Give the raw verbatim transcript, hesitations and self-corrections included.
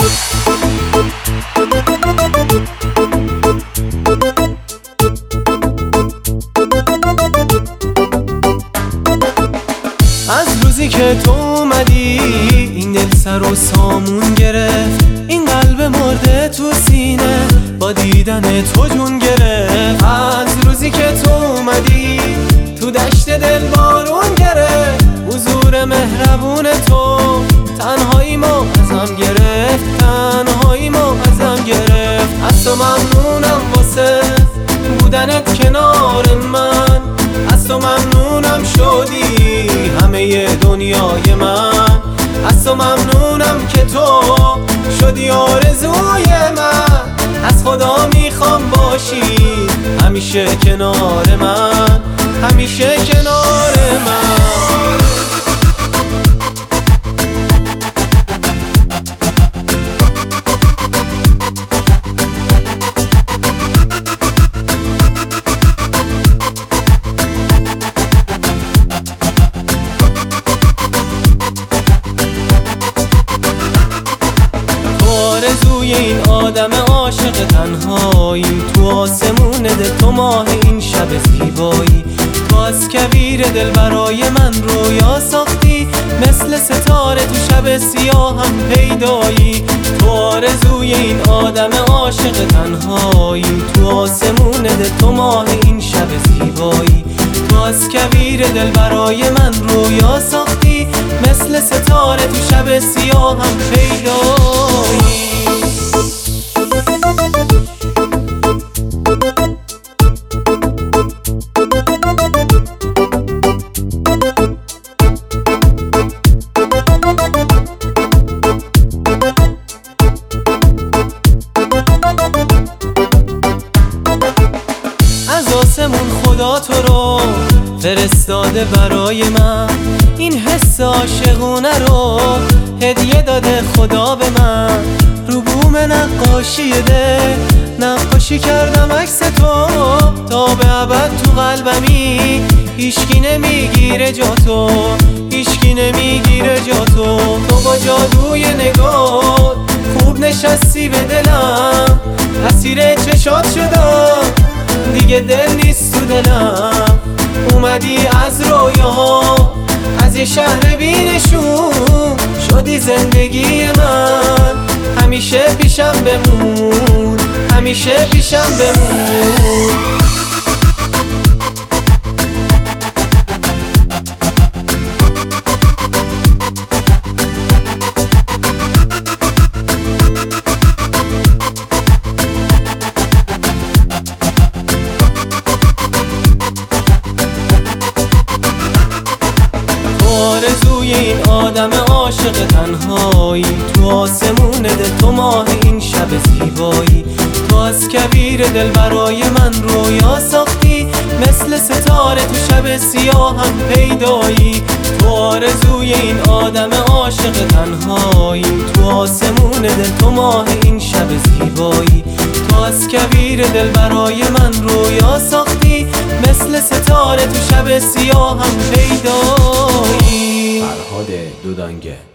از روزی که تو اومدی این دل سر و سامون گرفت، این قلب مرده تو سینه با دیدن تو جون گرفت. از روزی که تو اومدی تو دشت دل بارون گرفت، حضور مهربون تو تنهایی ما ازم گرفت، تنهایی ما ازم گرفت. از تو ممنونم واسه بودنت کنار من، از تو ممنونم شدی همه دنیای من، از تو ممنونم که تو شدی آرزوی من. از خدا میخوام باشی همیشه کنار من، همیشه کنار من. آرزوی این آدم عاشق تنهایی، تو آسمون دل تو ماه این شب زیبایی. تو از کویر دل برای من رویا ساختی، مثل ستاره تو شب سیاهم پیدایی. تو آرزوی این آدم عاشق تنهایی، تو آسمون دل تو ماه این شب زیبایی. تو از کویر دل برای من رویا ساختی، مثل ستاره تو شب سیاهم پیدایی. از آسمون خدا تو رو فرستاده برای من، این حس عاشقونه رو هدیه داده خدا به من. رو بوم نقاشی ده نقاشی کردم عکس تو، تا به ابد تو قلبمی هیچکی نمیگیره جا تو، هیچکی نمیگیره جا تو. تو با جادوی نگاه خوب نشستی به دلم، اسیر چشات شدم دیگه دل نیست تو دلم. اومدی از رویاها از یه شهر بی‌نشون، شدی زندگی من، همیشه پیشم بمون، همیشه پیشم بمون. آرزوی این آدم عاشق تنهایی، تو آسمون دل تو ماه این شب زیبایی. تو از کویر دل برای من رویا ساختی، مثل ستاره تو شب سیاهم پیدایی. تو آرزوی این آدم عاشق تنهایی، تو آسمون دل تو ماه این شب زیبایی. تو از کویر دل برای من رویا ساختی، مثل ستاره تو شب سیاهم پیدایی. فرهاد دودانگه.